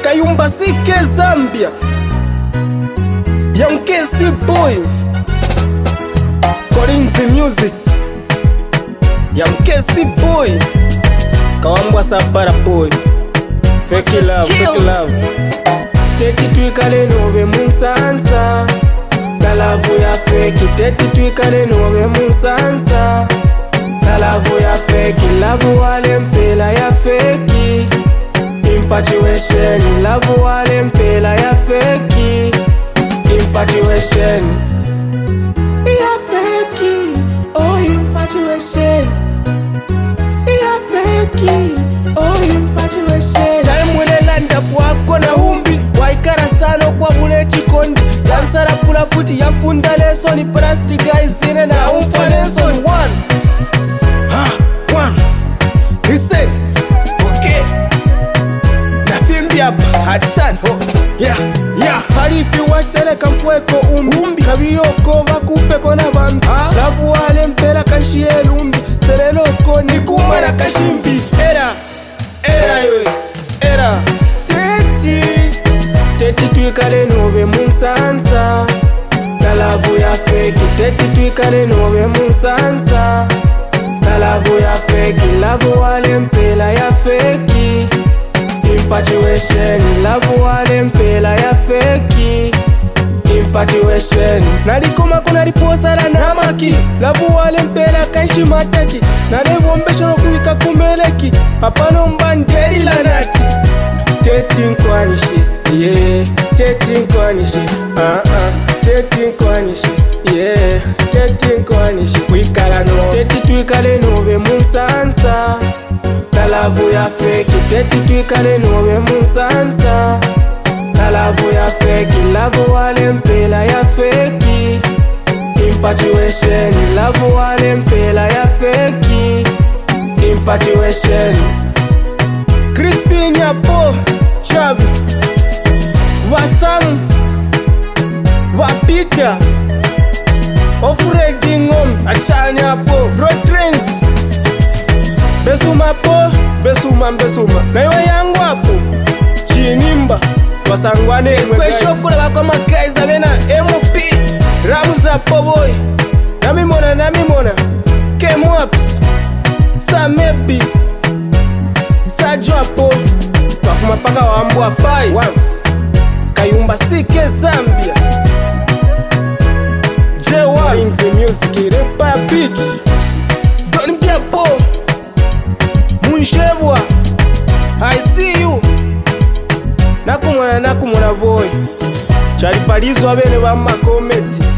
Kayumba CK Zambia, Young KC Boy, Corinzi Music, Young KC Boy, Kawambwa Sabara Boy, Fake love. Teti tuikale nobe munsansa, Kalavu ya fake. Teti tuikale nobe munsansa, Kalavu ya fake. Love wale mpela ya fake. Infatuation, love wale mpela ya fake. Infatuation, ya fake. Oh infatuation, ya fake. Oh infatuation. Time wele landa fuako na humbi, waikara sano kwa mule chikondi. Yansara pula futi ya mfunda lesoni, plastica izine na umfa lesoni. One listen, okay. Hadisan, yeah. Harifi watele kamfueko umbi kabiyoko bakupeko nabantu labu wale mpela kashiye lumbi seleloko nikumara kashimbi era Teti tuikale nobe munsansa, Kalavu ya fake. Teti tuikale nobe munsansa, Kalavu ya fake. Love wale mpela ya fake. Infatuation, love wale mpela ya fake. Infatuation, nalikoma kuna riposa la namaki. Love wale mpela kanshi mataki. Nalebombesho no kuwika kumeleki. Papano mbandeli la nati. Teti nkwanishi, yeah. Teti nkwanishi, Teti nkwanishi, yeah. Teti nkwanishi, kuikala no. Teti tuikale nobe munsansa, Kalavu ya fake. Teti tuikale nobe munsansa, Kalavu ya fake. Love wale mpela ya fake. Infatuation, love wale mpela ya fake. Infatuation. Crispin ya po Chabi Wasamu Wapita Ofuredi ngom Achani ya po Road Trains Besuma Na iwa yangu hapo Chinimba Wasangwane Kwe shokule wako makaiza Bena MOP Ramuza po boy Namimona K-Mops Samebi Sajwapo Wafuma paka wambua pai Kayumba CK Zambia, J1 Corinzi Music, Repa Beach, Don Biapo Munshebwa, I see you. Nakumwana boy Chari palizo abene bama kometi